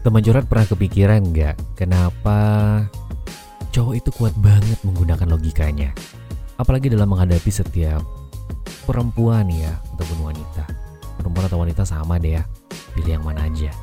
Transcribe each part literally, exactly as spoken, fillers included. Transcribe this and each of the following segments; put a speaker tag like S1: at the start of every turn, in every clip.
S1: Teman curhat pernah kepikiran nggak kenapa cowok itu kuat banget menggunakan logikanya? Apalagi dalam menghadapi setiap perempuan ya, ataupun wanita. Perempuan atau wanita sama deh ya, pilih yang mana aja.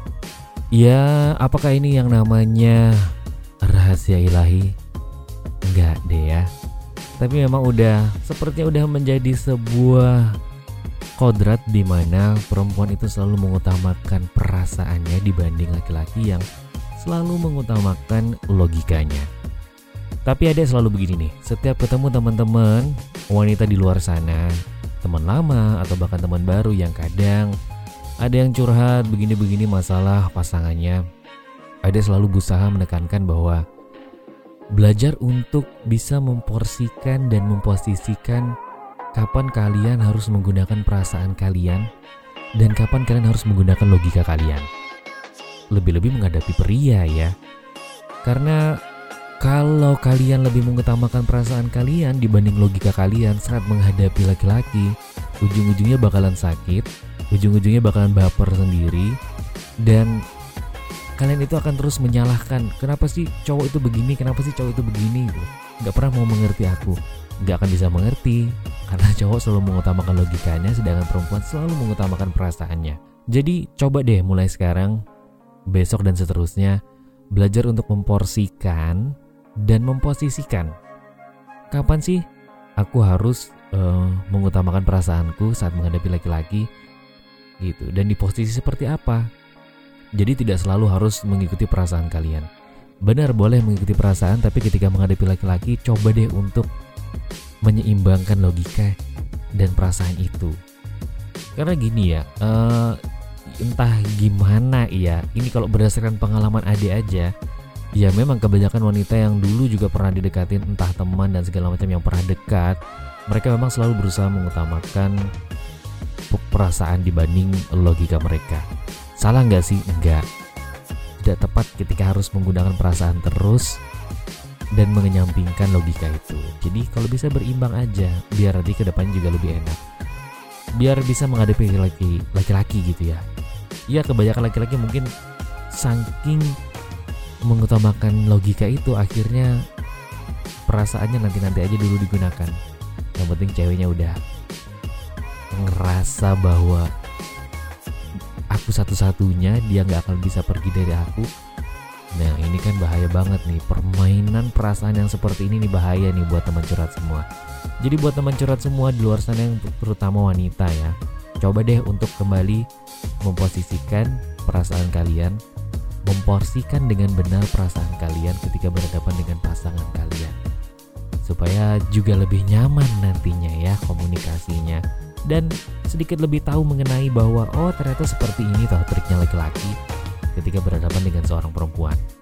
S1: Ya, apakah ini yang namanya rahasia ilahi? Enggak deh ya. Tapi memang udah, sepertinya udah menjadi sebuah kodrat di mana perempuan itu selalu mengutamakan perasaannya dibanding laki-laki yang selalu mengutamakan logikanya. Tapi ada selalu begini nih, setiap ketemu teman-teman wanita di luar sana, teman lama atau bahkan teman baru yang kadang ada yang curhat begini-begini masalah pasangannya, ada selalu berusaha menekankan bahwa belajar untuk bisa memporsikan dan memposisikan kapan kalian harus menggunakan perasaan kalian dan kapan kalian harus menggunakan logika kalian. Lebih-lebih menghadapi pria ya. Karena kalau kalian lebih mengutamakan perasaan kalian dibanding logika kalian saat menghadapi laki-laki, ujung-ujungnya bakalan sakit, ujung-ujungnya bakalan baper sendiri, dan kalian itu akan terus menyalahkan, kenapa sih cowok itu begini, kenapa sih cowok itu begini, gak pernah mau mengerti aku. Gak akan bisa mengerti karena cowok selalu mengutamakan logikanya, sedangkan perempuan selalu mengutamakan perasaannya. Jadi coba deh mulai sekarang, besok dan seterusnya, belajar untuk memporsikan dan memposisikan. Kapan sih aku harus uh, mengutamakan perasaanku saat menghadapi laki-laki gitu, dan di posisi seperti apa. Jadi tidak selalu harus mengikuti perasaan kalian. Benar, boleh mengikuti perasaan, tapi ketika menghadapi laki-laki, coba deh untuk menyeimbangkan logika dan perasaan itu. Karena gini ya, uh, entah gimana ya, ini kalau berdasarkan pengalaman Ade aja, ya memang kebanyakan wanita yang dulu juga pernah didekatin, entah teman dan segala macam yang pernah dekat, mereka memang selalu berusaha mengutamakan perasaan dibanding logika mereka. Salah nggak sih? Enggak. Tidak tepat ketika harus menggunakan perasaan terus dan mengenyampingkan logika itu. Jadi kalau bisa berimbang aja, biar nanti ke depan juga lebih enak. Biar bisa menghadapi laki-laki, laki-laki gitu ya. Ya kebanyakan laki-laki mungkin saking mengutamakan logika itu, akhirnya perasaannya nanti-nanti aja dulu digunakan. Yang penting ceweknya udah ngerasa bahwa aku satu-satunya, dia gak akan bisa pergi dari aku. Nah ini kan bahaya banget nih, permainan perasaan yang seperti ini nih bahaya nih buat teman curhat semua. Jadi buat teman curhat semua di luar sana yang terutama wanita ya, coba deh untuk kembali memposisikan perasaan kalian, memporsikan dengan benar perasaan kalian ketika berhadapan dengan pasangan kalian, supaya juga lebih nyaman nantinya ya komunikasinya, dan sedikit lebih tahu mengenai bahwa oh ternyata seperti ini toh triknya laki-laki ketika berhadapan dengan seorang perempuan.